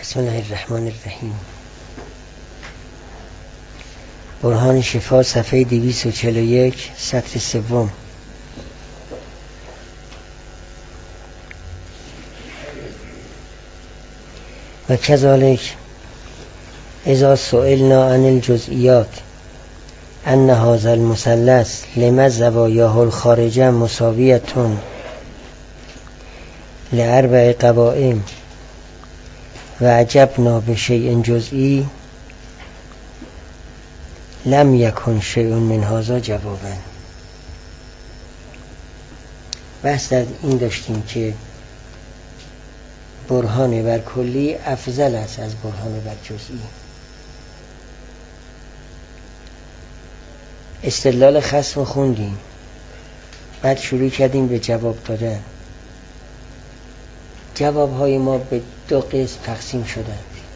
بسم الله الرحمن الرحیم. برهان شفا صفحه 241 سطر سوم. و کذالک اذا سئلنا عن الجزئیات ان هذا المثلث لما زوایاه الخارجه مساویه لاربع قوائم و عجبنا بشیء جزئی لم یکن شیء من هذا جوابا. بحث در این داشتیم که برهان بر کلی افضل است از برهان بر جزئی. استدلال خصم خوندیم، بعد شروع کردیم به جواب دادن. جوابهای ما به دو قسم تقسیم شدند.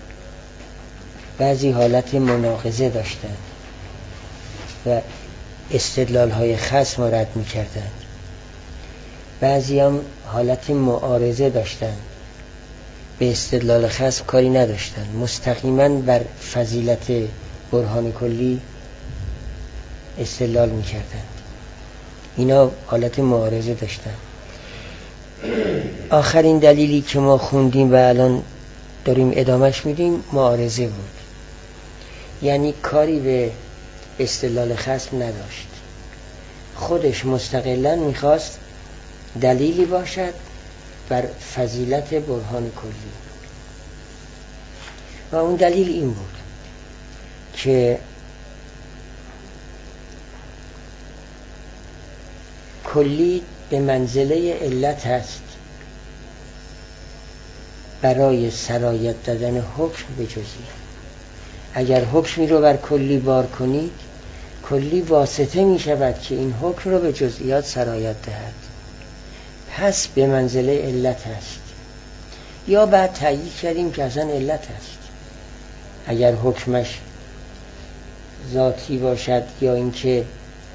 بعضی حالت مناقضه داشتند و استدلالهای خصم را رد می کردند. بعضی هم حالت معارضه داشتند، به استدلال خصم کاری نداشتند، مستقیما بر فضیلت برهان کلی استدلال می کردند. اینا حالت معارضه داشتند. آخرین دلیلی که ما خوندیم و الان داریم ادامهش میدیم معارضه بود، یعنی کاری به استدلال خصم نداشت، خودش مستقلاً میخواست دلیلی باشد بر فضیلت برهان کلی. و اون دلیل این بود که کلی به منزله علت است برای سرایت دادن حکم به جزئی. اگر حکمی رو بر کلی بار کنید، کلی واسطه می شود که این حکم رو به جزئیات سرایت دهد، پس به منزله علت است. یا بعد تأیید کردیم که اصلا علت است. اگر حکمش ذاتی باشد یا اینکه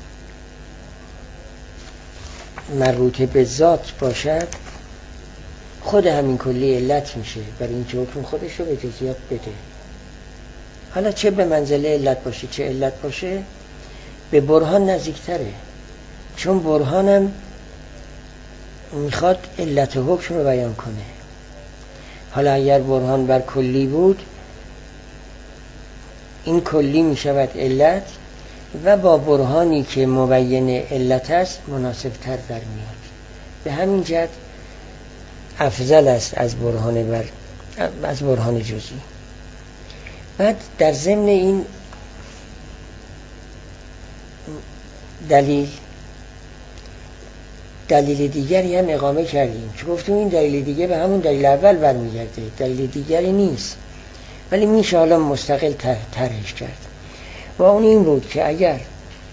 مربوط به ذات باشد، خود همین کلی علت میشه برای اینکه حکم خودش رو به جزئیات بده. حالا چه به منزله علت باشه چه علت باشه، به برهان نزدیکتره، چون برهانم میخواد علت حکم رو بیان کنه. حالا اگر برهان بر کلی بود، این کلی میشود علت و با برهانی که مبین علت است مناسب تر در میاد. به همین جهت افضل است از برهان جزئی. بعد در ضمن این دلیل دیگری هم اقامه کردیم که گفتیم این دلیل دیگه به همون دلیل اول برمیگرده، دلیل دیگری نیست، ولی میشه حالا مستقل طرحش کرد. و اون این بود که اگر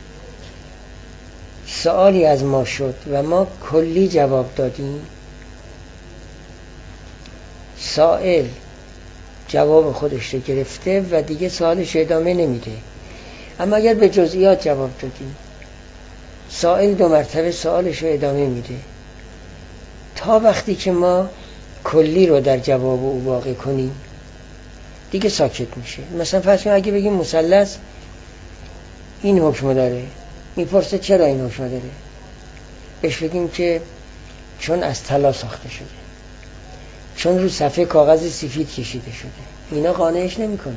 سوالی از ما شد و ما کلی جواب دادیم، سائل جواب خودش رو گرفته و دیگه سوالش ادامه نمیده. اما اگر به جزئیات جواب دادیم، سائل 2 مرتبه سوالش رو ادامه میده تا وقتی که ما کلی رو در جواب او واقع کنیم، دیگه ساکت میشه. مثلا فرض کنید اگه بگیم مثلث این حکم داره، میپرسه چرا این حکم داره، بهش بگیم که چون از طلا ساخته شده، چون رو صفحه کاغذ سفید کشیده شده. اینا قانعش نمیکنه،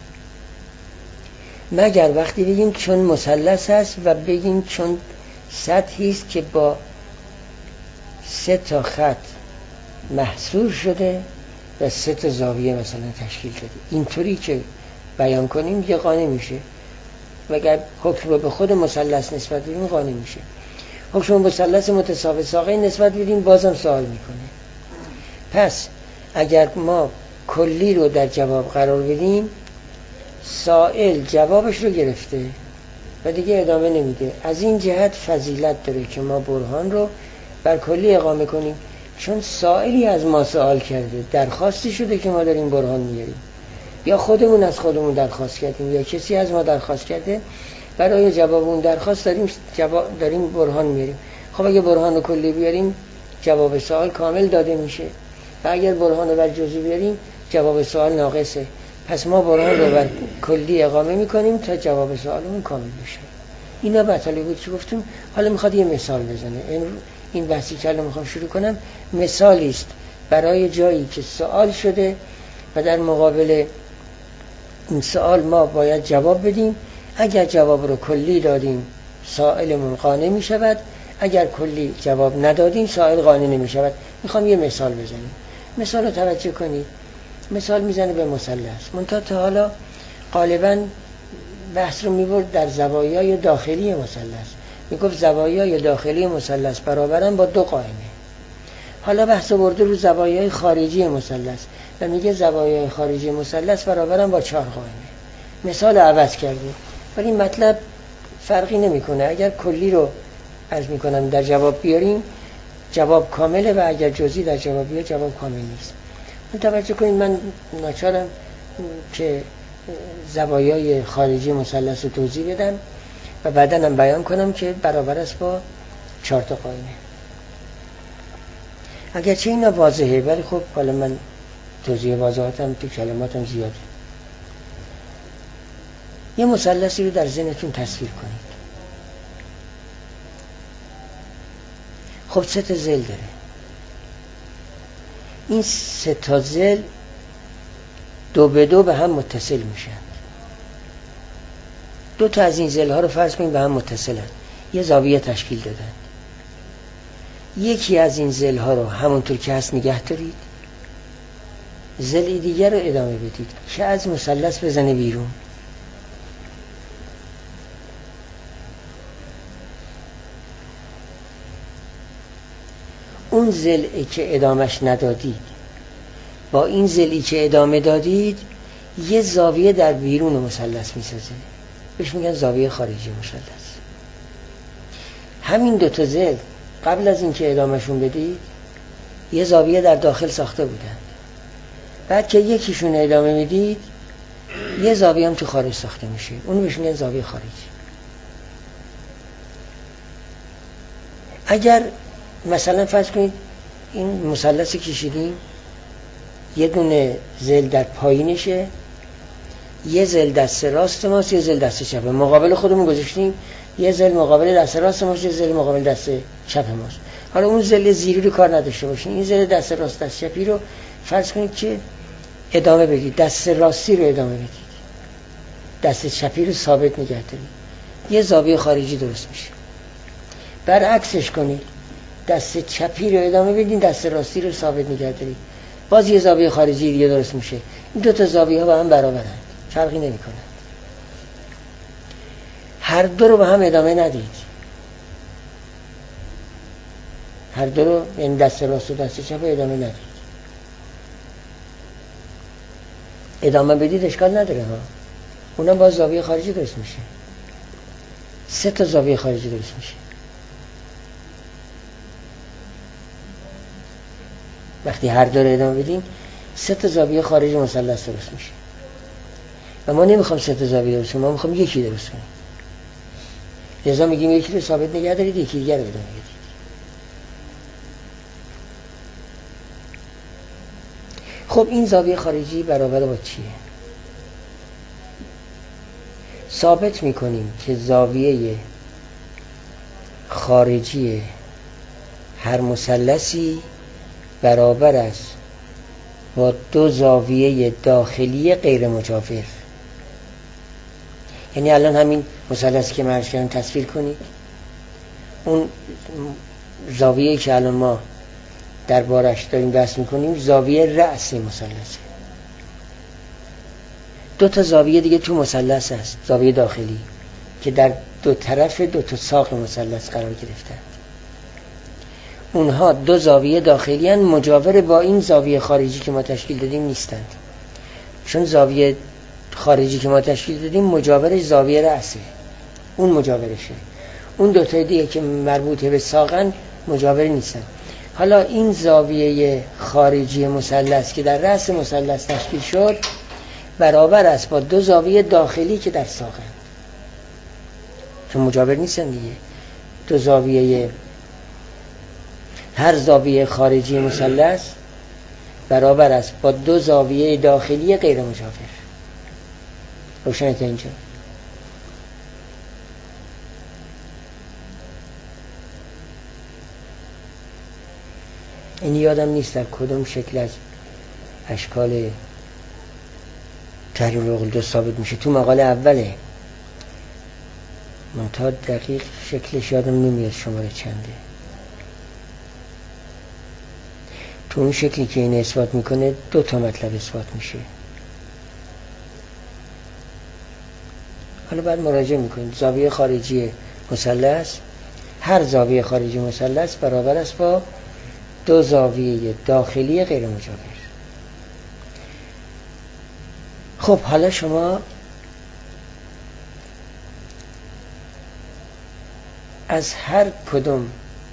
مگر وقتی بگیم چون مثلث هست و بگیم چون سطحی است که با 3 تا خط محصور شده و 3 تا زاویه مثلا تشکیل شده. اینطوری که بیان کنیم دیگه قانع میشه. و اگر حکم رو به خود مثلث نسبت بدیم قانع میشه. حکم مثلث متساوی ساقین نسبت بدیم بازم سوال میکنه. پس اگر ما کلی رو در جواب قرار بدیم، سائل جوابش رو گرفته و دیگه ادامه نمیده. از این جهت فضیلت داره که ما برهان رو بر کلی اقامه کنیم، چون سائلی از ما سوال کرده، درخواستی شده که ما داریم برهان میاریم، یا خودمون از خودمون درخواست کردیم یا کسی از ما درخواست کرده، برای جواب اون درخواست داریم برهان میاریم. خب اگه برهان رو کلی بیاریم جواب سوال کامل داده میشه و اگر برهان بر جزئی بیاریم جواب سوال ناقصه. پس ما برهان رو بر کلی اقامه میکنیم تا جواب سوالمون کامل بشه. اینا مطالبی بود که گفتیم. حالا میخواد یه مثال بزنه. این بحثی که الان میخوام شروع کنم مثالی است برای جایی که سوال شده و در مقابل این سوال ما باید جواب بدیم. اگر جواب رو کلی دادیم سائلمون قانع می شود، اگر کلی جواب ندادیم سائل قانع نمی شود. میخوام یه مثال بزنیم. مثال رو توجه کنید. مثال میزنه به مثلث. منتها تا حالا غالباً بحث رو میبرد در زوایای داخلی مثلث. میگفت زوایای داخلی مثلث برابرن با 2 قائمه. حالا بحث رو برده رو زوایای خارجی مثلث و میگه زوایای خارجی مثلث برابرن با 4 قائمه. مثال عوض کرده ولی مطلب فرقی نمیکنه. اگر کلی رو عرض میکنم در جواب بیاریم جواب کامله و اگر جزئی در جواب بیاریم جواب کامل نیست. توجه کنید من ناچارم که زوایای خارجی مثلث رو توضیح بدم و بعداً هم بیان کنم که برابر است با 4 تا قائمه. اگرچه اینا واضحه ولی خب حالا من توضیح واضحاتم تو کلماتم زیاده. یه مثلثی رو در ذهنتون تصویر کنید. خب 3 تا ضلع داره. این 3 تا ضلع 2 به 2 به هم متصل میشن. 2 تا از این ضلع ها رو فرض کنید به هم متصلن، یه زاویه تشکیل دادن. یکی از این ضلع ها رو همونطور که هست نگه دارید، ضلع دیگر رو ادامه بدید که از مثلث بزنه بیرون. اون ضلعی که ادامش ندادید با این ضلعی که ادامه دادید یه زاویه در بیرون مثلث میسازه، بهش میگن زاویه خارجی مثلث. همین 2 تا ضلع قبل از این که ادامهشون بدید یه زاویه در داخل ساخته بودن، بعد که یکیشون ادامه میدید یه زاویه هم تو خارج ساخته میشه، اون بهش میگن زاویه خارجی. اگر مثلا فرض کنید این مثلث کشیدیم، یه دونه ضلع در پایینشه، یه ضلع دست راست ماست، یه ضلع دست چپ مقابل خودمون گذاشتیم، یه ضلع مقابل دست راست ماست، یه ضلع مقابل دست چپ ماست. حالا اون ضلع زیری رو کار نداشته باشین، این ضلع دست راست دست چپی رو فرض کنید که ادامه بدید، دست راستی رو ادامه بدید، دست چپی رو ثابت نگه دارید، یه زاویه خارجی درست میشه. برعکسش کنید، دست چپی رو ادامه بدید، دست راستی رو ثابت نگه دارید، باز یه زاویه خارجی دیگه درست میشه. این 2 تا زاویه ها با هم برابرن، فرقی نمیکنه. هر 2 رو با هم ادامه ندید، هر 2 رو یعنی دست راست و دست چپ ادامه ندید. ادامه بدید اشکال نداره ها، اونم باز زاویه خارجی درست میشه. 3 تا زاویه خارجی درست میشه. وقتی هر 2 رو ادامه بدیم 3 تا زاویه خارجی مثلث درست میشه. و ما نمیخوام 3 تا زاویه درست کنیم، ما میخوام یکی درست کنیم. لذا میگیم یکی رو ثابت نگه دارید، یکی دیگر رو ادامه بدید. خب این زاویه خارجی برابر با چیه؟ ثابت میکنیم که زاویه خارجی هر مثلثی برابر است با 2 زاویه داخلی غیر مجاور. یعنی الان همین مثلثی که من کردم تصویر کنید، اون زاویه‌ای که الان ما دربارش داریم بحث میکنیم زاویه رأس مثلثه. 2 تا زاویه دیگه تو مثلث هست، زاویه داخلی که در 2 طرف 2 تا ساق مثلث قرار گرفتن. اونها 2 زاویه داخلی هستند، مجاور با این زاویه خارجی که ما تشکیل دادیم نیستند. چون زاویه خارجی که ما تشکیل دادیم مجاورش زاویه رأسه، اون مجاورشه. اون 2 تا دیگه که مربوطه به ساقن مجاور نیستن. حالا این زاویه خارجی مثلث که در رأس مثلث تشکیل شد برابر است با 2 زاویه داخلی که در ساقن، چون مجاور نیستن دیگه. 2 زاویه، هر زاویه خارجی مثلث برابر است با 2 زاویه داخلی غیر مجاور. روشنه تا اینجا؟ این یادم نیست در کدوم شکل از اشکال تحریر العقول ثابت میشه. تو مقاله اوله، منتها دقیق شکلش یادم نمیاد شماره چنده. تو اون شکلی که این اثبات میکنه 2 تا مطلب اثبات میشه. حالا بعد مراجعه میکنید. زاویه خارجی مثلث، هر زاویه خارجی مثلث برابر است با 2 زاویه داخلی غیر مجاور. خب حالا شما از هر کدوم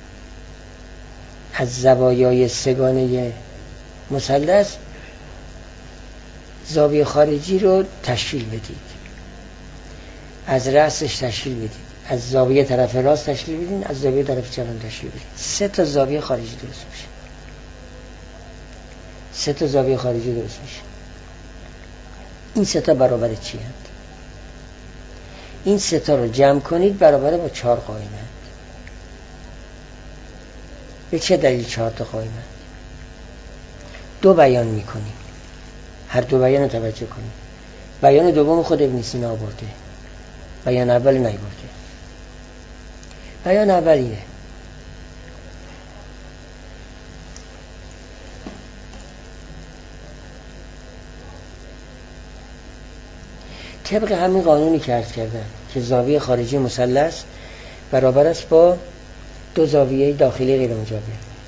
از زوایای سگانه مثلث زاویه خارجی رو تشکیل بدید. از رأسش تشکیل بدید، از زاویه طرف راست تشکیل بدید، از زاویه طرف چپ تشکیل بدید. 3 تا زاویه خارجی درست میشه. 3 تا زاویه خارجی درست میشه. این 3 تا برابر چی هست؟ این 3 تا رو جمع کنید برابر با 4 قائمه. به چه دلیل 4 تا قائمه؟ 2 بیان میکنیم. هر 2 بیان رو توجه کنید. بیان دوم خود ابن سینا آورده، بیان اول نیاورده. بیان اول اینه: طبق همین قانونی که عرض کردم که زاویه خارجی مثلث برابر است با 2 زاویه داخلی غیر مجاور.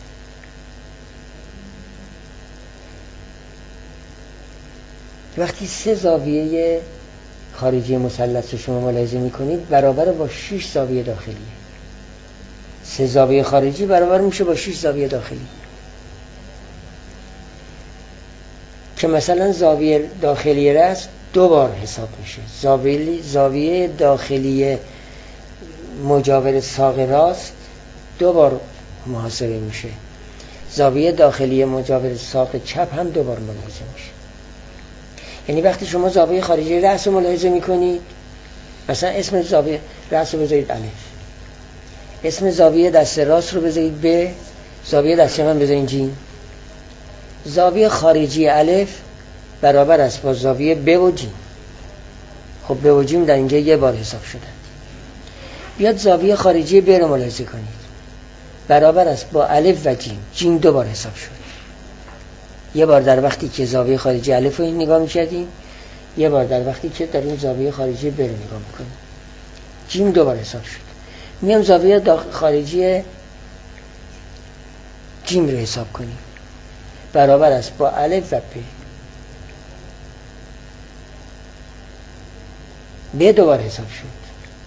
وقتی 3 زاویه خارجی مثلث رو شما ملاحظه می‌کنید برابر با 6 زاویه داخلی. 3 زاویه خارجی برابر میشه با 6 زاویه داخلی. که مثلا زاویه داخلی راست 2 بار حساب میشه. زاویه داخلی مجاور ساق راست 2 بار محاسبه میشه. زاویه داخلی مجاور ساق چپ هم 2 بار ملاحظه میشه. یعنی وقتی شما زاویه خارجی رأس رو ملاحظه میکنید، مثلا اسم زاویه رأس رو بذارید الف، اسم زاویه دست راست رو بذارید ب، زاویه دست چپ هم بذارید جیم. زاویه خارجی الف برابر است با زاویه ب و جیم. خب ب و جیم در اینجا 1 بار حساب شدن. بیاد زاویه خارجی ب رو ملاحظه کنید، برابر است با الف و جیم. جیم 2 بار حساب شد. 1 بار در وقتی که زاویه خارجی الف رو نگاه می‌کردیم، 1 بار در وقتی که داریم زاویه خارجی ب رو نگاه می‌کنیم. جیم 2 بار حساب شد. میام زاویه خارجی جیم رو حساب کنیم، برابر است با الف و ب. ب 2 بار حساب شد.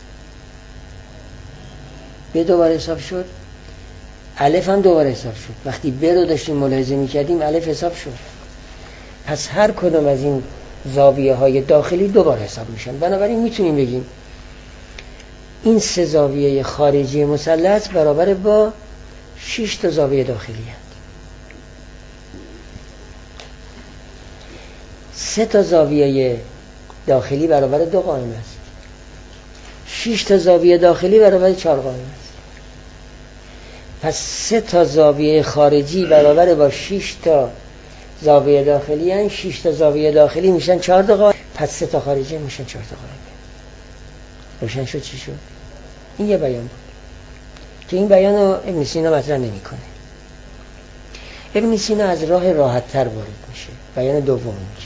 ب 2 بار حساب شد. الف هم 2 بار حساب شد. وقتی ب رو داشتیم ملاحظه می‌کردیم الف حساب شد. پس هر کدوم از این زاویه های داخلی 2 بار حساب میشن. بنابراین میتونیم بگیم این 3 زاویه خارجی مثلث برابر با 6 تا زاویه داخلی هست. 3 تا زاویه داخلی برابر 2 قائمه است. 6 تا زاویه داخلی برابر 4 قائمه است. پس 3 تا زاویه خارجی برابر با 6 تا زاویه داخلی هستند. 6 تا زاویه داخلی میشن 4 تا قائمه، پس 3 تا خارجی میشن 4 تا قائمه. روشن شد چی شد؟ این یه بیان بود که این بیان رو ابن سینا مطرح نمی‌کنه. ابن سینا از راه راحت‌تر وارد میشه. بیان دوم میشه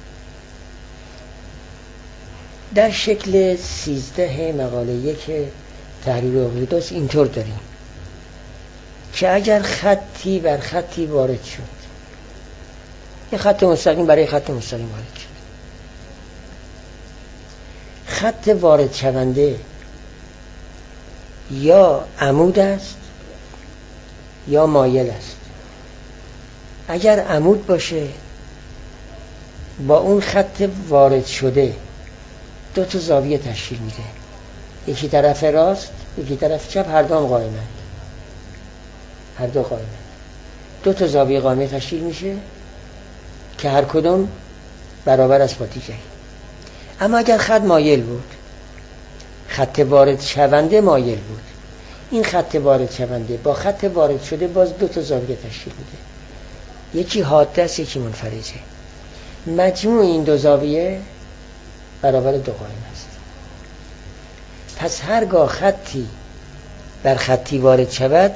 در شکل 13 مقاله 1 تحریر اقلیدس. اینطور داریم که اگر خطی بر خطی وارد شد، یه خط مستقیم برای خط مستقیم وارد شد، خط وارد شونده یا عمود است یا مایل است. اگر عمود باشه با اون خط وارد شده 2 تا زاویه تشکیل میده، یکی طرف راست یکی طرف چپ، هر دو هم قائمه، هر دو قائمه. 2 تا زاویه قائمه تشکیل میشه که هر کدوم برابر است با دیگری. اما اگر خط مایل بود، خط وارد شونده مایل بود، این خط وارد شونده با خط وارد شده باز دو تا زاویه تشکیل میده، یکی حاده است یکی منفرجه. مجموع این دو زاویه برابر دو قائم است. پس هرگاه خطی بر خطی وارد شود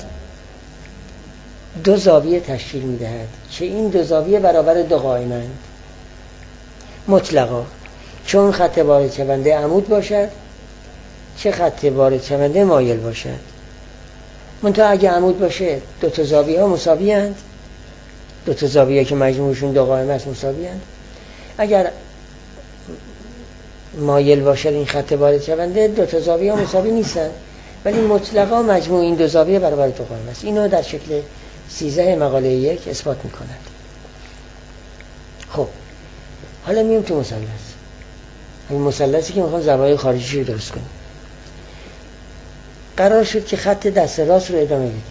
دو زاویه تشکیل میدهد که این دو زاویه برابر دو قائمند مطلقا، چون خط وارد شونده عمود باشد چه خط وارد شونده مایل باشد. منتها اگه عمود باشه دو تا زاویه ها مساوی اند، دو تا زاویه که مجموعشون دو قائم است مساوی اند. اگر مایل باشد این خط وارد شونده دو تا زاویه ها مساوی نیستند، ولی مطلقا مجموع این دو زاویه برابر دو قائم است. اینو در شکل 13 مقاله 1 اثبات می‌کند. خب حالا میام تو مثلث. این مثلثی که میخوام زوایای خارجی رو درست کنیم. قرار شد که خط دست راست رو ادامه بدیم،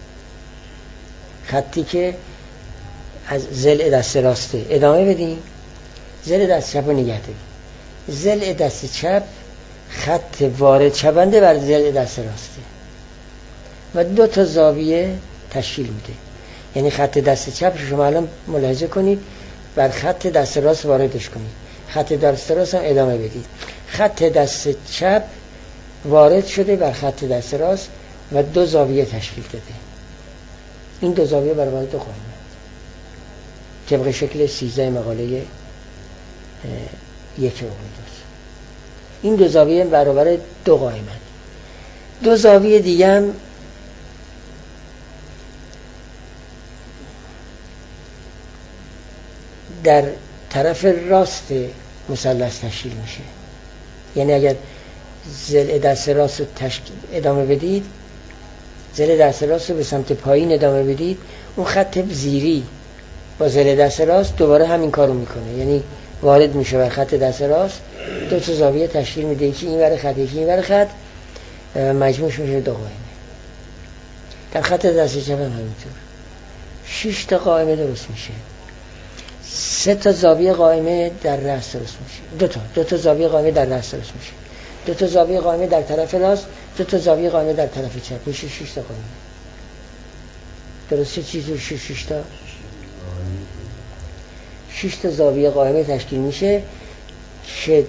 خطی که از ضلع دست راسته ادامه بدیم، ضلع دست چپ رو نگه داریم. ضلع دست چپ خط وارد شونده بر ضلع دست راسته و دو تا زاویه تشکیل میده. یعنی خط دست چپ شما الان ملاحظه کنید بر خط دست راست واردش کنید، خط دست راست هم ادامه بدید. خط دست چپ وارد شده بر خط دست راست و دو زاویه تشکیل داده. این دو زاویه برابر دو قائمه طبق شکل 13 مقاله 1 اقلیدس. این دو زاویه برابر دو قائمه. دو زاویه دیگه هم در طرف راست مثلث تشکیل میشه. یعنی اگر ضلع دست راست رو ادامه بدید، ضلع دست راست رو به سمت پایین ادامه بدید، اون خط زیری با ضلع دست راست دوباره همین کارو میکنه. یعنی وارد میشه بر خط دست راست، دو تا زاویه تشکیل میده، یکی این ور خط یکی این ور خط، مجموعش میشه دو قائمه. در خط دست چپ هم همینطور 6 تا قائمه درست میشه. 3 تا زاویه قائمه در راست درست میشه، دو تا زاویه قائمه در راست درست میشه، 2 تا زاویه قائمه در طرف راست، 2 تا زاویه قائمه در طرف چپ، میشه 6 تا قائمه. درسته؟ چیزی 6 تا 6 تا زاویه قائمه تشکیل میشه که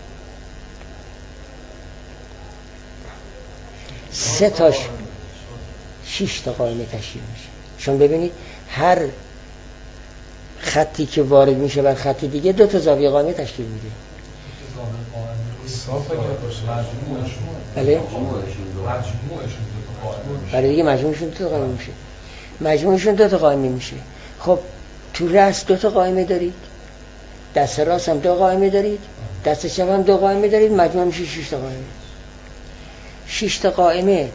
3 تاش 6 تا قائمه تشکیل میشه. چون ببینید هر خطی که وارد میشه بر خط دیگه 2 تا زاویه قائمه تشکیل میده. بله؟ بله دیگه مجموعشون 2 تا قائمه میشه. مجموعشون 2 تا قائمه میشه. خب تو راست 2 تا قائمه دارید، دست راست هم 2 قائمه دارید، دست چپ هم 2 قائمه دارید، مجموع میشه 6 تا قائمه. 6 تا قائمه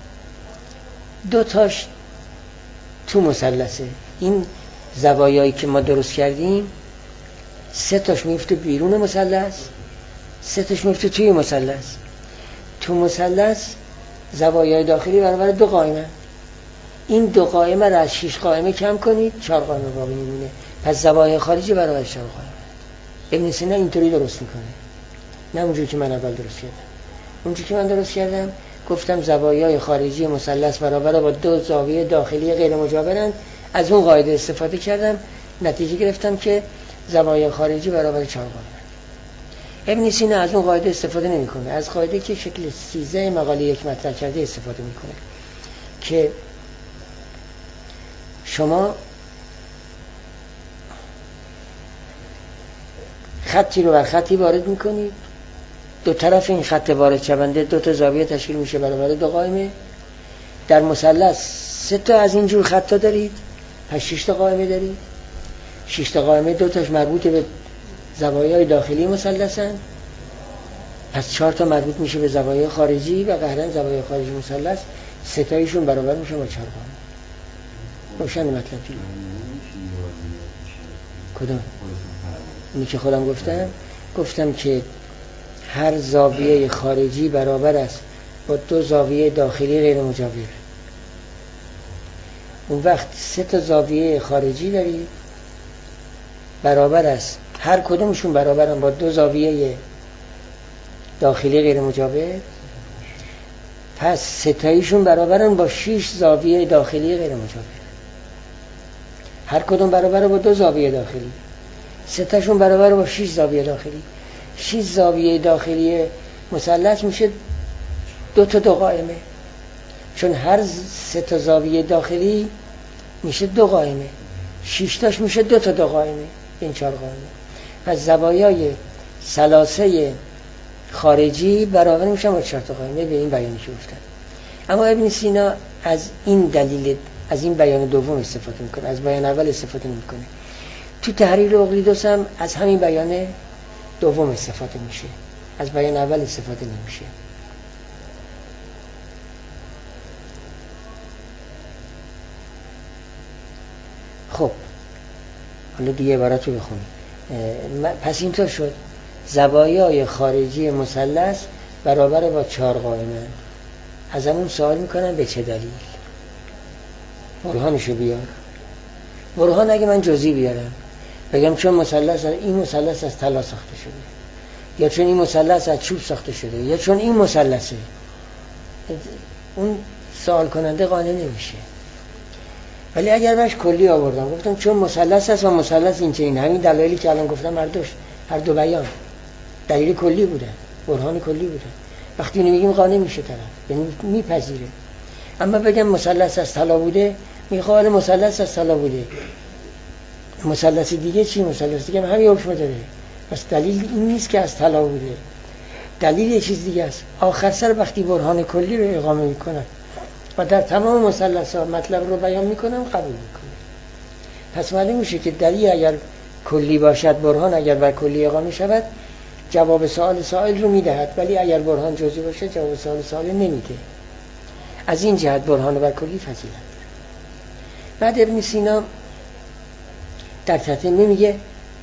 2 تاش تو مثلثه. این زوایایی که ما درست کردیم 3 تاش میفته بیرون مثلث، 3 تاش میفته توی مثلث. تو مثلث زوایای داخلی برابر 2 قائمه. این 2 قائمه رو از 6 قائمه کم کنید 4 قائمه باقی میمونه. پس زوایای خارجی برابر 4 قائمه. ابن سینا اینطوری درست میکنه، نه اونجوری که من اول درست کردم. اونجوری که من درست کردم گفتم زوایای خارجی مثلث برابر با 2 زاویه داخلی غیر مجاورند، از اون قاعده استفاده کردم، نتیجه گرفتم که زوایای خارجی برابر 4 قائمه. ابن سینا از اون قاعده استفاده نمیکنه، از قاعده که شکل 13 مقاله 1 مطرح کرده استفاده میکنه که شما خطی رو بر خطی وارد میکنید، دو طرف این خط وارد شونده 2 تا زاویه تشکیل میشه برابر 2 قائمه. در مثلث 3 تا از این جور خطا دارید، پس 6 تا قائمه دارید. 6 تا قائمه 2 تاش مربوط به زوایای داخلی مثلثن، پس 4 تا مربوط میشه به زوایای خارجی و قهرن زوایای خارجی مثلث 3 تایشون برابر میشه با 4 قائمه. روشن مطلبی کدوم؟ اینی که خودم گفتم که هر زاویه خارجی برابر است با 2 زاویه داخلی غیر مجاور. اون وقت 3 تا زاویه خارجی دارید برابر است، هر کدومشون برابرن با 2 زاویه داخلی غیر مجاور، پس 3 تاییشون برابرن با 6 زاویه داخلی غیر مجاور. هر کدوم برابر با 2 زاویه داخلی، 3 تاشون برابر با 6 زاویه داخلی. 6 زاویه داخلی مثلث میشه 2 تا 2 قائمه، چون هر 3 تا زاویه داخلی میشه 2 قائمه، 6 تاش میشه 2 تا 2 قائمه، این 4 قائمه. پس زوایای ثلاثه خارجی برابر میشن با 4 تا قائمه به این بیانی که گفتن. اما ابن سینا از این دلیل، از این بیان دوم استفاده میکنه، از بیان اول استفاده نمیکنه. تو تحریر اقلیدس هم از همین بیان دوم استفاده میشه، از بیان اول استفاده نمیشه. خب حالا دیگه عبارت رو بخونیم. پس اینطور شد زوایای خارجی مثلث برابر با 4 قائمه. از همون سوال میکنن به چه دلیل؟ برهانشو بیار. برهان اگه من جزئی بیارم بگم چون مثلث، این مثلث از طلا ساخته شده، یا چون این مثلث از چوب ساخته شده، یا چون این مثلثه، اون سوال کننده قانع نمیشه. ولی اگر باش کلی آوردم گفتم چون مثلث است و مثلث این چنین، همین دلایلی که الان گفتم هر دو بیان دلیل کلی بوده، برهان کلی بوده، وقتی اینو میگیم قانع میشه طرف، یعنی میپذیره. اما بگم مثلث از طلا بوده، میخواد مثلث از طلا بوده، مثلث دیگه چی؟ مثلث دیگه همین حکم داره. پس دلیل این نیست که از طلا بوده، دلیل یه چیز دیگه است. آخر سر وقتی برهان کلی رو اقامه میکنن و در تمام مثلث‌ها مطلب رو بیان میکنم قبول میکنه. پس معلوم میشه که دلیل اگر کلی باشد، برهان اگر بر کلی اقامه شود جواب سوال سائل رو میدهد، ولی اگر برهان جزئی باشه جواب سوال سائل نمیده. از این جهت برهان بر کلی فضیلت. بعد ابن سینا در تتمه میگه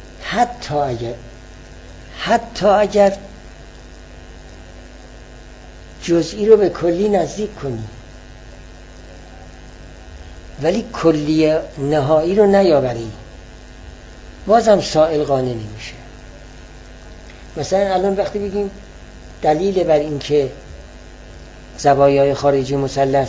حتی اگر جزئی رو به کلی نزدیک کنی ولی کلی نهایی رو نیاوری، بازم سائل قانع نمیشه. مثلا الان وقتی بگیم دلیل بر این که زوایای خارجی مثلث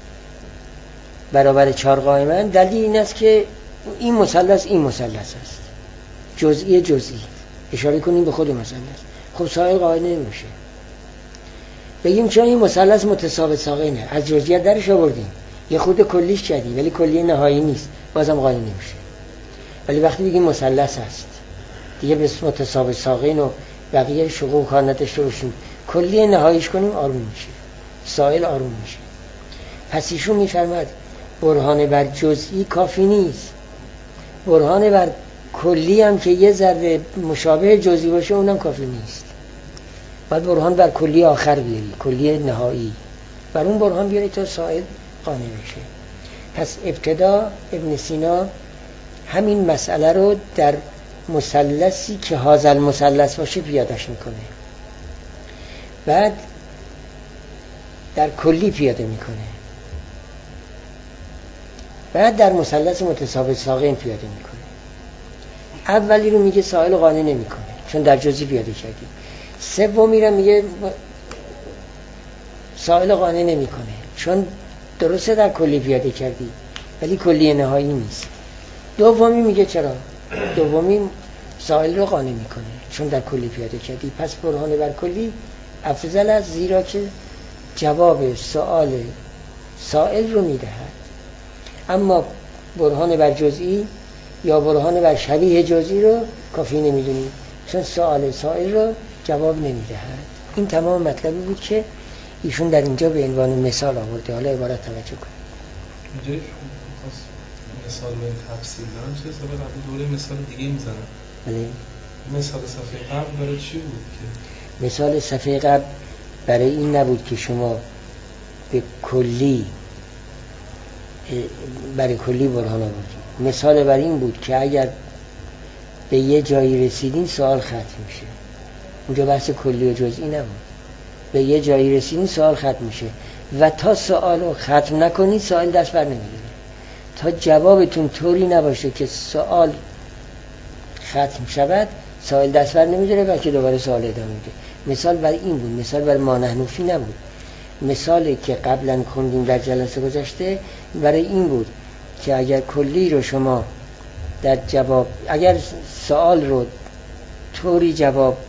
برابر 4 قائمه، دلیل این است که این مثلث است، جزئی اشاره کنیم به خود مثلث. خب سائل قانع نمیشه. بگیم چون این مثلث متساوی ساقینه، از جزئیات درش آوردیم، یه خود کلیش کردیم ولی کلی نهایی نیست، بازم قانع نمیشه. ولی وقتی بگیم مثلث است دیگه به متساوی ساقین و بقیه شقوق کار نداشته باشیم، کلی نهاییش کنیم، آروم میشه، سائل آروم میشه. پس ایشون میفرماد برهان بر جزئی کافی نیست، برهان بر کلی هم که یه ذره مشابه جزئی باشه اونم کافی نیست. باید برهان بر کلی آخر بیاری، کلی نهایی، بر اون برهان بیاری تا سائل قانع بشه. پس ابتدا ابن سینا همین مسئله رو در مثلثی که هازل مثلث باشه پیادهش میکنه، بعد در کلی پیاده میکنه، بعد در مثلث متساوی ساقین پیاده میکنه. اولی رو میگه سائل قانع نمیکنه چون در جزئی پیاده کردی. سومی رو میگه سائل قانع نمیکنه چون درسته در کلی پیاده کردی ولی کلی نهایی نیست. دومی میگه چرا؟ دومی سائل رو قانع میکنه چون در کلی پیاده کردی. پس برهان بر کلی افضل است، زیرا که جواب سؤال سائل رو میدهد. اما برهان بر جزئی یا برهان بر شبیه جزئی رو کافی نمیدونی چون سؤال سائل رو جواب نمیدهد. این تمام مطلبی بود که ایشون در اینجا به عنوان مثال آورده. حالا عبارت توجه کنید. اینجا مثال به تفصیل دارم چه سال قبل دوره مثال دیگه میزنم. بله. مثال صفحه قبل برای چی بود که؟ مثال صفحه قبل برای این نبود که شما به کلی برای کلی برهان آوردید. مثال بر این بود که اگر به یه جایی رسیدین سوال ختم میشه. اونجا بحث کلی و جزئی نبود. به یه جایی رسیدین سوال ختم میشه و تا سوال رو ختم نکنید سوال دست بر نمیگیره. تا جوابتون طوری نباشه که سوال ختم شود سائل دست بر نمیداره بلکه دوباره سوال ادامه میده. مثال بر این بود، مثال بر ما نحن فی نبود. مثالی که قبلا خوندیم در جلسه گذشته برای این بود که اگر کلی رو شما در جواب، اگر سوال رو طوری جواب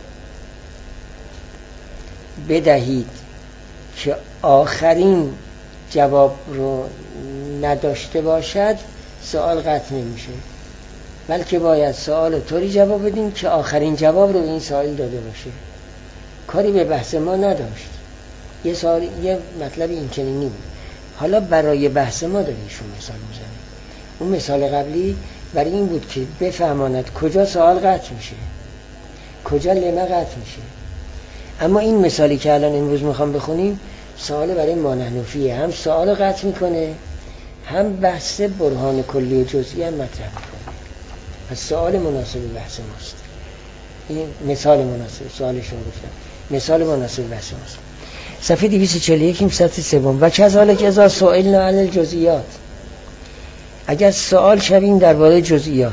بدهید که آخرین جواب رو نداشته باشد سوال قطع نمیشه، بلکه باید سوال رو طوری جواب بدیم که آخرین جواب رو به این سوال داده باشه. کاری به بحث ما نداشت، یه سوال، یه مطلب این چنینی بود. حالا برای بحث ما داره ایشون مثال میزنه. اون مثال قبلی برای این بود که بفهماند کجا سوال قطع میشه، کجا لمه قطع میشه. اما این مثالی که الان امروز میخوام بخونیم سوال برای ما نحن فیه، هم سوال قطع میکنه هم بحث برهان کلی و جزئی هم مطرح میکنه. پس سوال مناسب بحث ماست. این مثال مناسب، سوالشون گفتم مثال مناسب بحث ماست. صفحه 241 این سطح سوم. و کذالک اذا سئلنا عن الجزئیات، اگر سوال شویم درباره جزئیات،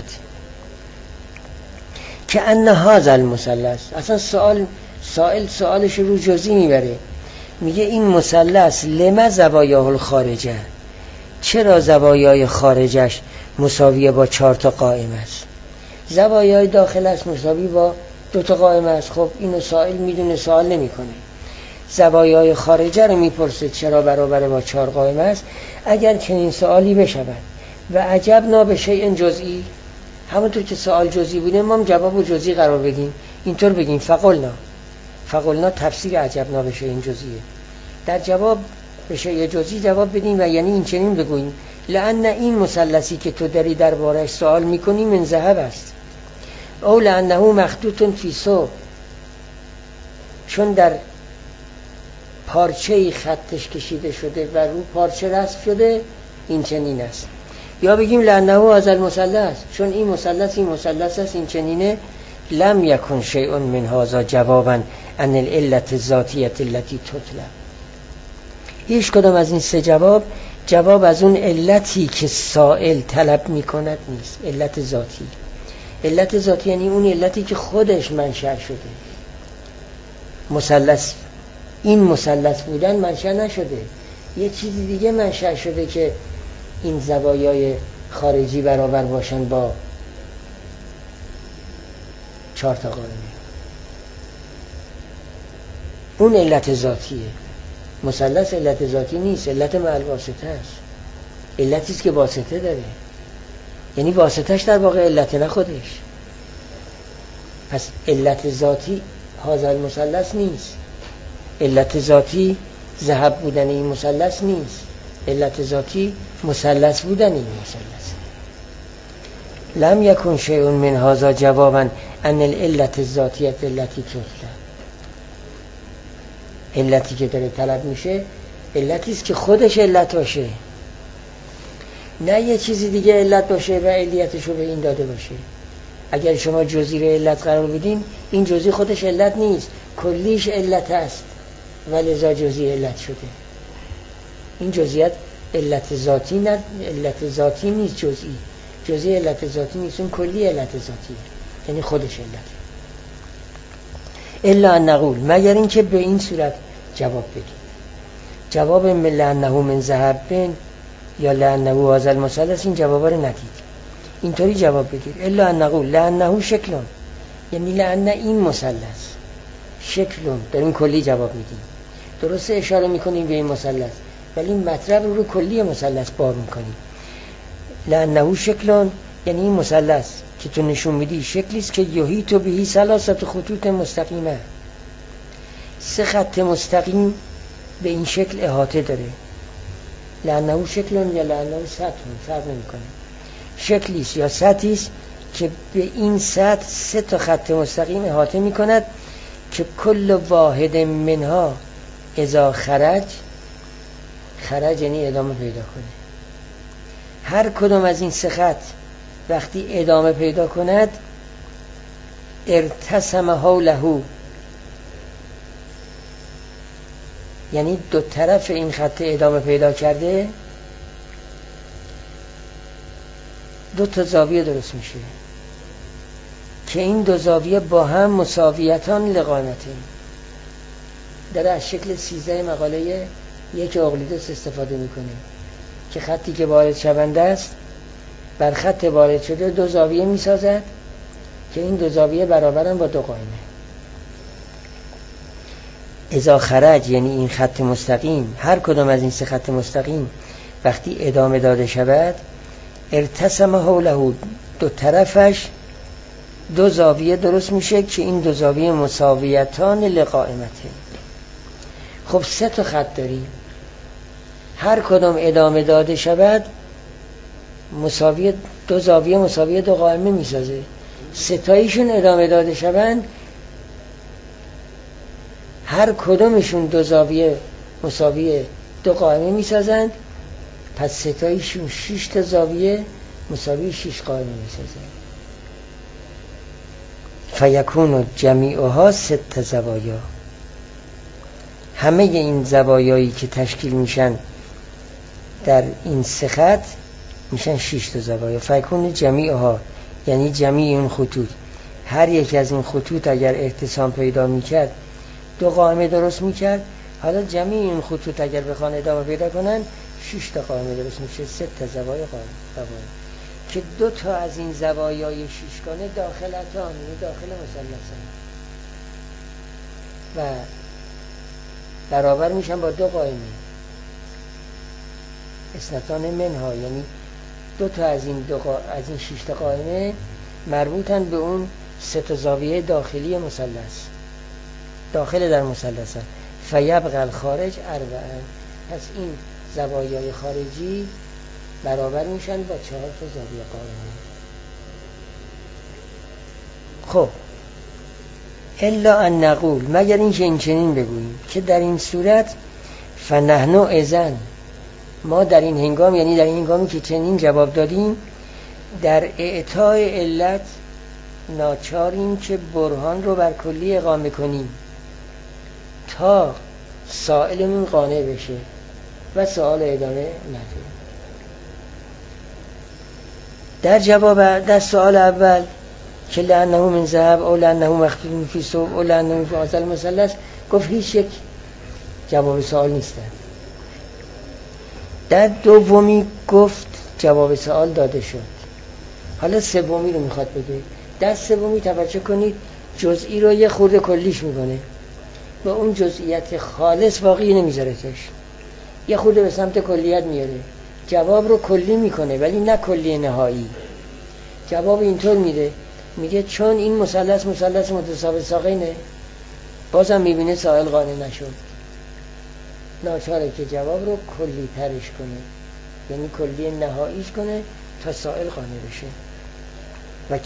که ان هذا المثلث، اصلا سائل سوالش رو جزئی میبره، میگه این مثلث لما زوایاه الخارجه، چرا زوایای خارجش مساویه با 4 تا قائم است، زوایای داخلش مساوی با 2 تا قائم است. خب اینو سائل میدونه، سوال نمیکنه. زوایای خارجه رو میپرسه چرا برابر با 4 قائم است. اگر چنین سوالی بشود و عجبنا به شیء جزئی، همونطور که سوال جزئی بوده ما هم جواب جزئی قرار بدیم، اینطور بگیم فقلنا تفسیر عجبنا به شیء جزئیه. در جواب به شیء جزئی جواب بدیم و یعنی این چنین بگوییم لأن این مثلثی که تو داری دربارش سوال میکنی من ذهب است، او لأنه مخطوط فی ثوب، چون در پارچه‌ای خطش کشیده شده و رو پارچه رسم شده، این چنین است. یا بگیم لأنه هذا المثلث، چون این مثلث است، این چنینه. لم یکن شیء من هذا جوابا عن العلة الذاتیة التي تطلب، هیچ کدام از این سه جواب از اون علتی که سائل طلب میکند نیست. علت ذاتی یعنی اون علتی که خودش منشأ شده. این مثلث بودن منشأ نشده، یه چیزی دیگه منشأ شده که این زوایای خارجی برابر باشن با 4 تا قائمه. اون علت ذاتیه. مثلث علت ذاتی نیست، علت مع الواسطه است. علتی است که واسطه داره، یعنی واسطهش در واقع علت نه خودش. پس علت ذاتی هذا المثلث نیست، علت ذاتی ذهب بودن این مثلث نیست، علت ذاتی مثلث بودن این مثلث. لم یکن شیء من هذا جوابا ان العلة الذاتیة التي تطلب، علتی که داره طلب میشه علتی است که خودش علت باشه، نه یه چیزی دیگه علت باشه و علیتش رو به این داده باشه. اگر شما جزئی رو علت قرار بدین، این جزئی خودش علت نیست، کلیش علت است و لذا جزئی علت شده. این جزئیات علت ذاتی نه، علت ذاتی نیست، جزئی علت ذاتی نیست، اون کلی علت ذاتیه، یعنی خودش علت. الا ان نقول، مگر این که به این صورت جواب بدیم، جواب لأنه من ذهب یا لأنه هذا المثلث، این جوابا رو ندید، اینطوری جواب بدید. الا ان نقول لأنه شکل، یعنی لأن این مثلث شکل، در این کلی جواب میدیم. درسته اشاره میکنیم به این مثلث ولی مطلب رو کلی مثلث بار میکنیم. لأنه شکل یعنی این مثلث که تو نشون میدی شکلی است که یحیط به 3 خطوط مستقیمه، 3 خط مستقیم به این شکل احاطه داره. لأنه شکل یا لأنه سطح فرق نمیکنه، شکلی است یا سطحی است که به این سطح 3 تا خط مستقیم احاطه میکند که کل واحد منها اذا خرج یعنی ادامه پیدا کنه. هر کدوم از این 3 خط وقتی ادامه پیدا کند ارتسم حوله، یعنی 2 طرف این خط ادامه پیدا کرده 2 تا زاویه درست میشه. که این دو زاویه با هم مساویتان لقامته. داره از شکل 13 مقاله یک اقلیدس استفاده میکنه که خطی که وارد شونده است بر خط وارد شده دو زاویه میسازد که این دو زاویه برابرن با دو قائمه. اذا خرج یعنی این خط مستقیم، هر کدام از این سه خط مستقیم وقتی ادامه داده شود، ارتسم حوله، دو طرفش دو زاویه درست میشه که این دو زاویه مساویتان لقائمته. خب 3 تا خط داریم، هر کدام ادامه داده شود مساوی دو زاویه مساوی دو قائمه میسازه. 3 تایشون ادامه داده شوند، هر کدامشون دو زاویه مساوی دو قائمه میسازند، پس 3 تایشون 6 تا زاویه مساوی 6 قائمه میسازند. فیکون جمیعها 6 زوایا، همه این زوایایی که تشکیل میشن در این 3 خط میشن 6 تا زوایا. فیکون جمیعها یعنی جمیع این خطوط، هر یک از این خطوط اگر ارتسام پیدا میکرد 2 قائمه درست میکرد. حالا جمیع این خطوط اگر بخوان ادامه پیدا کنن 6 تا قائمه درست میشه، 6 تا زوایا قائمه که 2 تا از این زوایای 6 گانه داخلتان، یعنی داخل مثلثن و برابر میشن با 2 قائمه. اثنتان منها یعنی 2 تا از این 6 تا قائمه مربوطن به اون 3 تا زاویه داخلی مثلث، داخل در مثلثن. فیبقى الخارج 4، پس این زوایای خارجی برابر میشن با 4 تا زاویه قائمه. خب الا ان نقول، مگر اینکه این چنین بگوییم که در این صورت فنحن اذن، ما در این هنگام، یعنی در این هنگامی که چنین جواب دادیم، در اعطای علت ناچاریم که برهان رو بر کلی اقامه کنیم تا سائلمون قانع بشه و سوال ادامه نده. در جواب در سوال اول که لعنه من ذهب او لعنه مخطوط فی ثوب او لعنه فی اصل مثلث، گفت هیچ یک جواب سوال نیستن. در دومی گفت جواب سوال داده شد. حالا سومی رو میخواد بگه. در سومی توجه کنید جزئی رو یه خورده کلیش میکنه و اون جزئیت خالص واقعی نمیذاره توش، یه خورده به سمت کلیت میاره، جواب رو کلی میکنه ولی نه کلی نهایی. جواب اینطور میده، میگه چون این مثلث متساوی ساقینه، بازم میبینه سائل قانع نشد، ناچاره که جواب رو کلی ترش کنه، یعنی کلی نهاییش کنه تا سائل قانع بشه. و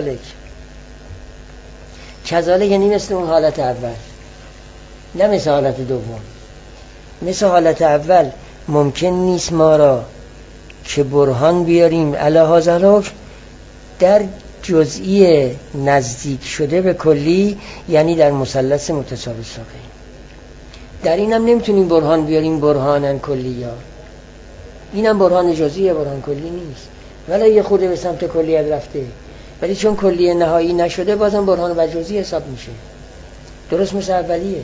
کذالک یعنی مثل اون حالت اول، نه مثل حالت دوم. مثل حالت اول ممکن نیست ما را که برهان بیاریم علی هذا الحکم در جزئی نزدیک شده به کلی، یعنی در مثلث متساوی ساقین. در اینم نمیتونیم برهان بیاریم برهانن کلیه، اینم برهان جزئیه، برهان کلی نیست، ولی یه خورده به سمت کلیت رفته، ولی چون کلی نهایی نشده بازم برهان بر جزئی حساب میشه، درست مثل اولیه.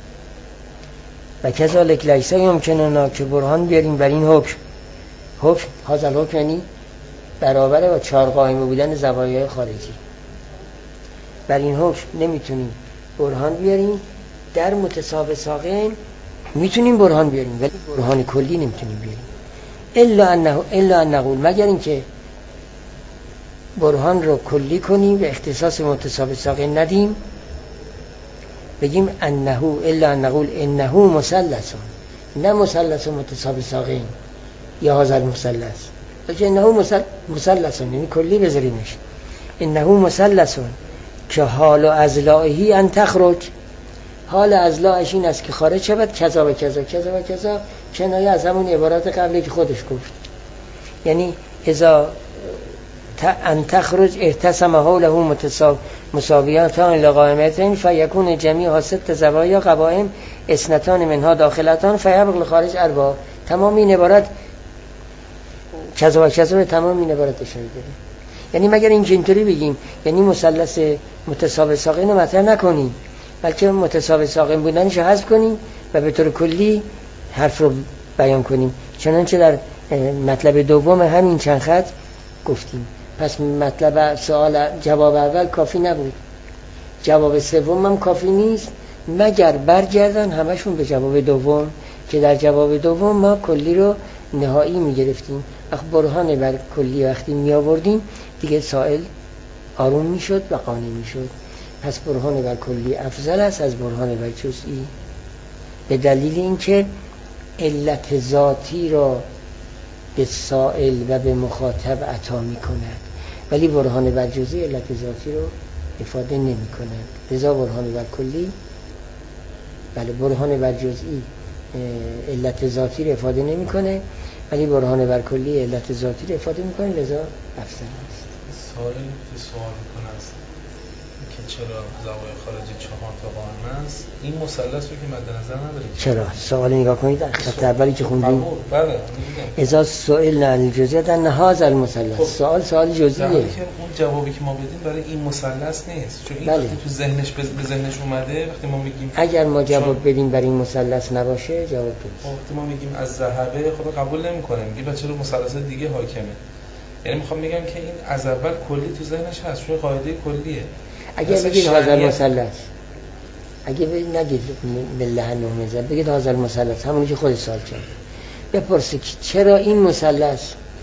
و کذالک لیس یمکننا که برهان بیاریم بر این حکم هذا الحکم یعنی برابره با 4 قائمه بودن زوایای خارجی. بر این حکم نمیتونیم برهان بیاریم. در متساوی ساقین میتونیم برهان بیاریم ولی برهان کلی نمیتونیم بیاریم. الا ان نقول، مگر اینکه برهان رو کلی کنیم و اختصاص متساوی ساقین ندیم، بگیم الا ان نقول انه مثلث، نه مثلث متساوی ساقین یا هذا المثلث، بلکه انه مثلث یعنی کلی بذاریمش. انه مثلث که حال ازلائهی ان تخرج، حال ازلائش این است که خارج شود، کذا و کذا کذا و کذا، کنایه از همون عبارات قبلی که خودش گفت، یعنی اذا ان تخرج ارتسم حوله مساویاتان لقائمتین فیکون جمیعها 6 زوایا قوائم اثنتان منها داخلتان فیبقى الخارج 4. تمام این عبارت کذا و کذا به تمام این عبارت اشاره داره. یعنی مگر اینطوری بگیم یعنی مثلث متساوی ساقین رو مطرح نکنیم، بلکه متساوی ساقین بودنش رو حذف کنیم و به طور کلی حرف رو بیان کنیم. چنانچه در مطلب دوم همین چند خط گفتیم. پس مطلب سوال جواب اول کافی نبود، جواب سوم هم کافی نیست مگر برگردن همشون به جواب دوم، که در جواب دوم ما کلی رو نهایی میگرفتیم. برهان بر کلی وقتی می آوردیم دیگه سائل آروم میشد و قانع میشد. پس برهان بر کلی افضل است از برهان بر جزئی، به دلیل اینکه علت ذاتی را به سائل و به مخاطب عطا می کند، ولی برهان بر جزئی علت ذاتی رو افاده نمی کند. لذا برهان بر کلی، بله برهان بر جزئی علت ذاتی رو افاده نمی کنه، ولی برهان بر کلی علت ذاتی رو افاده می کنه، لذا افضل است. سائل که سوال میکنه است که چرا زوایای خارجی 4 تا قائم است، این مثلث رو که مد نظر ندارید. چرا؟ سوال نگاه کنید در خط اولی که خوندیم. بله. اذا سئل عن الجزئیه نهاز المثلث. سوال جزئیه. اون جوابی که ما بدیم برای این مثلث نیست، چون این بله. وقتی تو ذهنش به ذهنش اومده، وقتی ما میگیم اگر ما جواب بدیم برای این مثلث نباشه جواب درست. وقتی ما میگیم از ذهبه خب قبول نمیکنه، میگه بچه رو مثلث دیگه حاکمه. یعنی میخوام بگم که این از اول کلی تو ذهنش هست، چون قاعده کلیه. اگر بگید هذا مثلث، اگه نگید بالله انه مثلث، بگید هذا مثلث، همونی که خود سوال کرد. بپرسید چرا این مثلث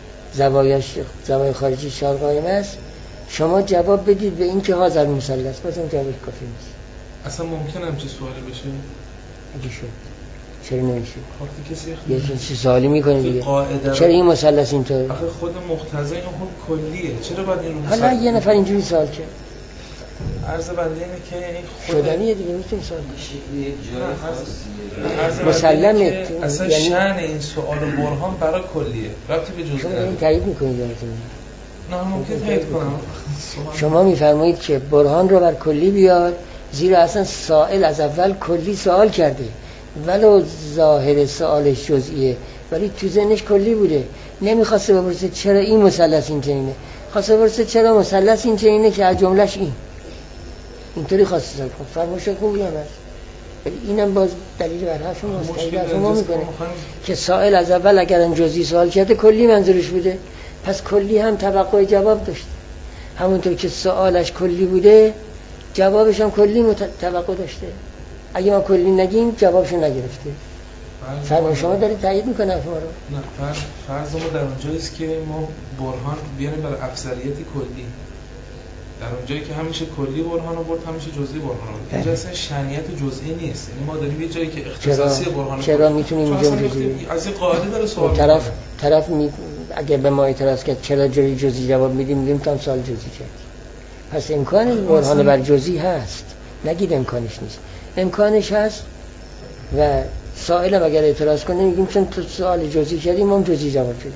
زوایای خارجی 4 قائم است، شما جواب بدید به این که هذا مثلث، بازم جوابش کافی نیست. اصلا ممکنه همچین سوالی بشه؟ اگه شد چرا نمیشه؟ وقتی کسی یه چیز سوالی میکنه دیگه چرا این مثلث اینطوره؟ آخه خود مقتضای این حکم کلیه، چرا باید این مثلث؟ حالا یه نفر اینجوری سوال کرد، عرض بنده اینه که این خود شدنیه دیگه، میتونی سوال کنی. مسلمه اصلا یعنی شأن این سوال برهان برای کلیه، ربطی به جزئی نداره. شما تایید میکنید یادتون؟ نه ممکن تایید کنم. شما میفرمایید که برهان رو بر کلی بیار، زیرا اصلا سائل از اول کلی سوال کرده ولو ظاهر سوالش جزئیه، ولی تو ذهنش کلی بوده. نمیخواسته بپرسه چرا این مثلث اینطوریه، خواسته بپرسه چرا مثلث اینطوریه که از جملهش اینطوری خواسته سوال کنه. فرمایش خوبی هم هست، ولی اینم باز دلیل بر حرف شماست. تایید ما میکنه که سائل از اول اگر جزئی سوال کرده کلی منظورش بوده، پس کلی هم توقع جواب داشته. همونطور که سوالش کلی بوده جوابش هم کلی توقع داشته. اگه ما کلی نگیم جوابشو نگرفته. فرمان شما دارید تایید میکنه حرف ما رو. نه فرض ما در اونجاییست که ما برهان بیاریم برای افضلیت کلی، در اونجایی که همیشه کلی برهان رو برد همیشه جزئی برهان رو برد. اینجا اصلا شأنیت جزئی نیست، یعنی ما داریم یه جایی که اختصاصی برهان رو چرا میتونیم اینجا جزئی از این قاعده داره سوال طرف اگه به ما اعتراض کرد چرا جزئی جواب میدیم تا سوال جزئی کرد. پس امکان برهان بر جزئی هست، نگید امکانش نیست، امکانش هست و سائل اگر اعتراض کنه میگیم چون تو سوال جزئی کردیم ما هم جزئی جواب بدیم.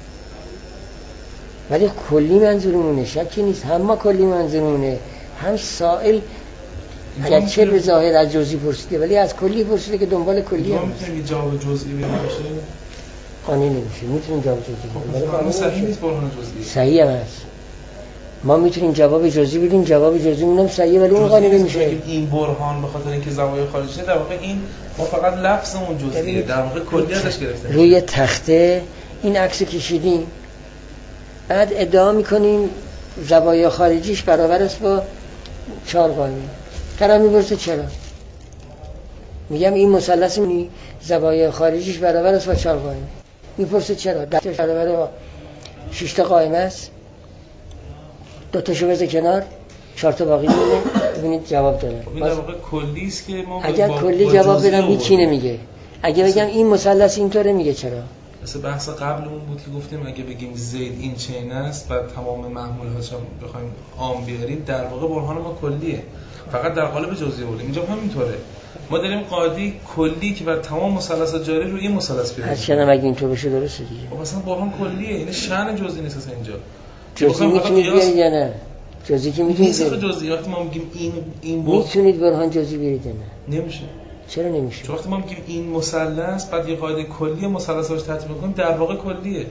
ولی کلی منظورمونه، شکی نیست، هم ما کلی منظورمونه، هم سائل اگرچه به ظاهر از جزئی پرسیده ولی از کلی پرسیده که دنبال کلی هم هست. میتونیم جواب جزئی بدیم باشه؟ قانع نمیشه. میتونیم جواب جزئی بدیم ولی صحیح نیست برهان جزئی. صحیح هم هست. ما میتونیم جواب جزئی بدیم، جواب جزئی مونم صحیحه ولی اون قانع نمیشه. این برهان به خاطر اینکه زوایای خارجی در واقع این ما فقط لفظ اون جزئیه، در واقع کلی ازش گرفته. روی تخته این عکس کشیدیم، بعد ادعا میکنیم زوایای خارجیش برابر است با 4 قائمه. طرف میپرسه چرا؟ میگم این مثلث زوایای خارجیش برابر است با 4 قائمه. میپرسه چرا؟ 10 تا برابر با 6 تا قائمه است، 2 تاشو بذار کنار، 4 تا باقی مونه. ببینید جواب داره. این در واقع کلی است که ما اگر کلی جواب بدم هیچی نمیگه. اگه بگم این مثلث اینطوره میگه چرا؟ مثلا بحث قبلمون بود که گفتیم اگه بگیم زید این چین است و تمام محمول‌هاش هم بخوایم عام بیاریم در واقع برهان ما کلیه، فقط در قالب جزئی بودیم. اینجا همینطوره، ما داریم قاعده کلی که بر تمام مثلثات جاری روی این مثلث بیاریم. اصلا اگه اینطور بشه درسته دیگه. خب مثلا برهان کلیه، این شأن جزئی نیست اصلا. اینجا جزئی میتونید بیارید یا نه؟ جزئی که میتونید نیست. جزئی وقتی ما میگیم این میتونید برهان جزئی بیارید یا نه؟ نمیشه. چرا نمیشه؟ چون وقتی ما میگیم این مثلث بعد یه قاعده کلی مثلثاش تطبیق کنیم در واقع کلیه.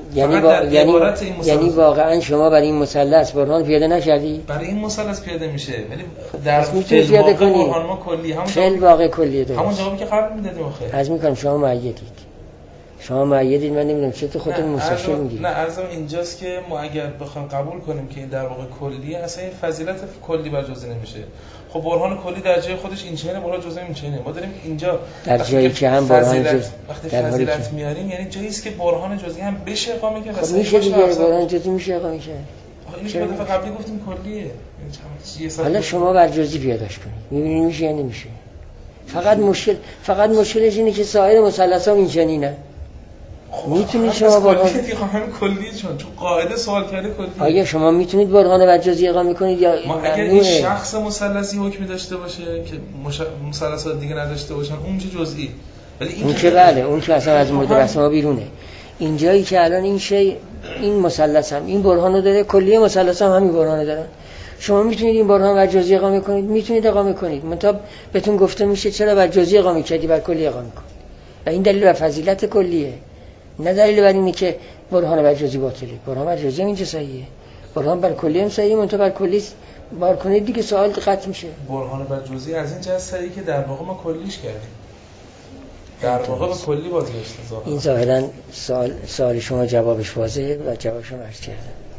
یعنی واقعا شما برای این مثلث برهان پیاده نشدی؟ برای این مثلث پیاده میشه ولی در فعل واقع برهان ما کلی فعل واقع کلیه درست. همون جوابی که قبل میدادیم آخه. از میکنم شما مؤیدید من نمیدونم چطور خودتون مستشفی میگیرید. نه عرضم اینجاست که ما اگر بخوایم قبول کنیم که این در واقع کلیه اصلا این فضیلت کلی بر جزئی نمیشه. خب برهان کلی در جای خودش این چینه، برهان جزئی این چینه. ما داریم اینجا در جایی که هم برهان جزئی وقتی فضیلت میاریم یعنی جایی است که برهان جزئی هم بشه اقامه کرد. خب میشه دیگه برهان جزئی میشه اقامه کرد. اینش ما دفعه قبلی گفتیم کلیه. حالا شما بر جزئی پیادهش کنید. میبینید میشه یا نمیشه. فقط مشکلش اینه که سایر مثلث‌ها این چنینه. میتونید شما برهان کلی چون قاعده سوال کرده کلی. آیا شما میتونید برهان بر جزئی اقامه کنید یا ما اگر این شخص مثلثی حکمی داشته باشه که مثلثات دیگه نداشته باشن اون میشه جزئی. ولی این که بله اون که اصلا از مدرسه ما بیرونه. اینجایی که الان این مثلث هم این برهانو داره، کلیه مثلث هم همین برهانو داره. شما میتونید این برهان بر جزئی اقامه کنید، میتونید اقامه کنید. منتها بهتون گفته میشه چرا بر جزئی اقامه کردی بر کلی اقامه کن. و این دلیل بر فضیلت کلیه. نه دلیل بر اینه که برهان بر جزئی باطله. برهان بر جزئی اینجا صحیحه. برهان بر کلی هم صحیحه، منتها بر کلی بار کنید دیگه سوال قطع میشه. برهان بر جزئی از این جهت صحیحه که در واقع ما کلیش کردیم. در واقع به کلی بازگشت. این ظاهرا سوال شما جوابش واضحه و جوابشو عرض کردم.